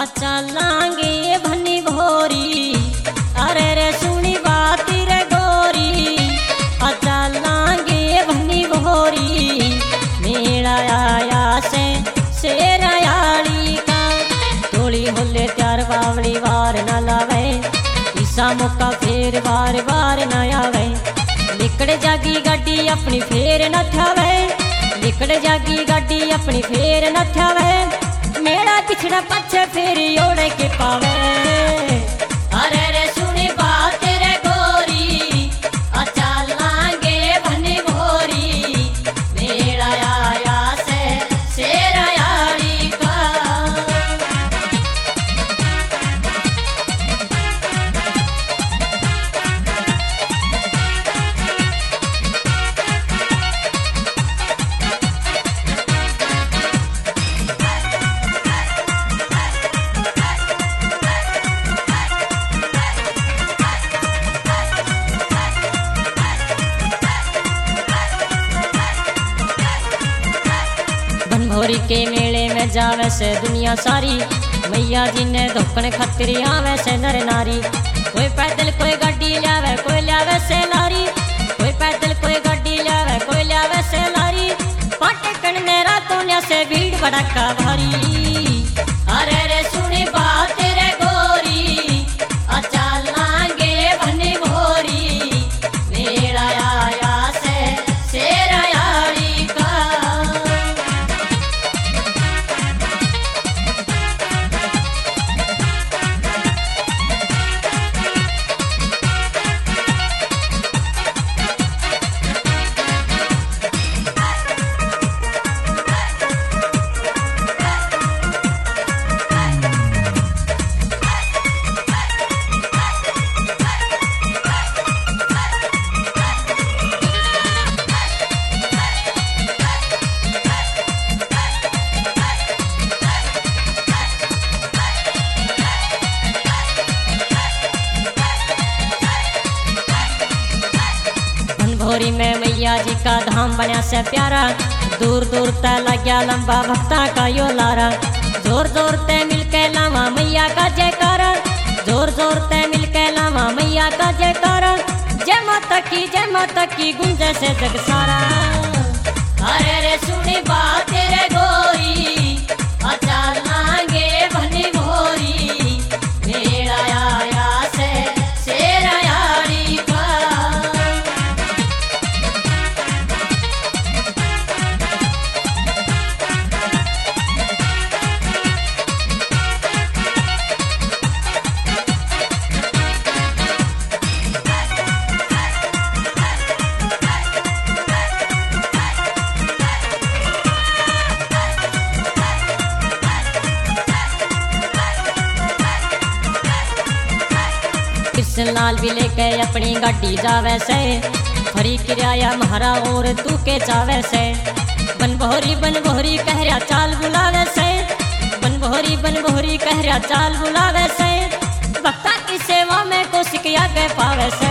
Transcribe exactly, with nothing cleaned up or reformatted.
चलांगे भनी भोरी, अरे रे सुनी बात रे गोरी, चलांगे भनी भोरी, मेरा आया से शेरयाली का, तोली होले त्यार बावली वार न लावे, ईसा मौका फेर बार बार न आवे, निकड़ जागी गाड़ी अपनी फेर न थावे, निकड़ जागी गाड़ी अपनी फेर न थावे, मेरा पिछड़ा पछे फेर ओढ़े के पावे। अरे रे सुनी बात रे गोरी, चलांगे भनी भोरी, मेरा आया से शेरयाली का। बनभोरी के मेले में जावे से दुनिया सारी, मैया जी ने धोकन खातिर आवे से नर नारी, कोई पैदल कोई गाड़ी लावे कोई लावे से लारी, कोई पैदल कोई गाड़ी लावे कोई लावे से लारी, पाटकन में रातों से भीड़ भड़का भारी। अरे रे सुनी बात रे गोरी, चलांगे भनी भोरी, मेरा आया से शेरयाली का। भोरी में मैया जी का धाम बना से प्यारा, दूर दूर तक लग्या लंबा भक्ता का यो लारा, जोर जोर ते मिलके लावा मैया का जयकारा, जोर जोर ते मिलके लावा मैया का जयकारा, जय माता की जय माता की गुंजे से जग सारा। अरे रे सुनी बात रे गोरी, चलांगे भनी भोरी, मेरा आया से शेरयाली का। कृष्ण लाल भी लेके अपनी गाड़ी जावे से, हरी किराया महारा और तू के जावे से, बनभोरी बनभोरी कहरिया चाल बुलावे से, बनभोरी बनभोरी कहरिया चाल बुलावे से, भक्ता की सेवा में को सिकिया के पावे से।